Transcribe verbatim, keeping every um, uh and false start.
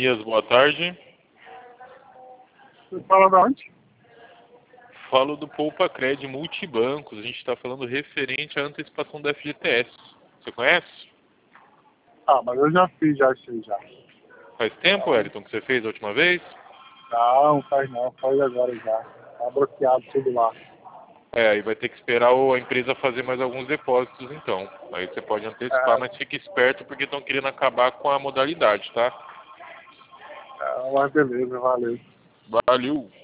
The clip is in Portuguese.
Jeremias, boa tarde. Você fala de onde? Falo do Poupa Cred Multibancos. A gente está falando referente à antecipação da F G T S. Você conhece? Ah, mas eu já fiz já isso aí já. Faz tempo, Wellington, que você fez a última vez? Não, faz não, faz agora já. Tá bloqueado tudo lá. É, aí vai ter que esperar a empresa fazer mais alguns depósitos então. Aí você pode antecipar, É, mas fique esperto porque estão querendo acabar com a modalidade, tá? é, mas beleza, valeu. Valeu!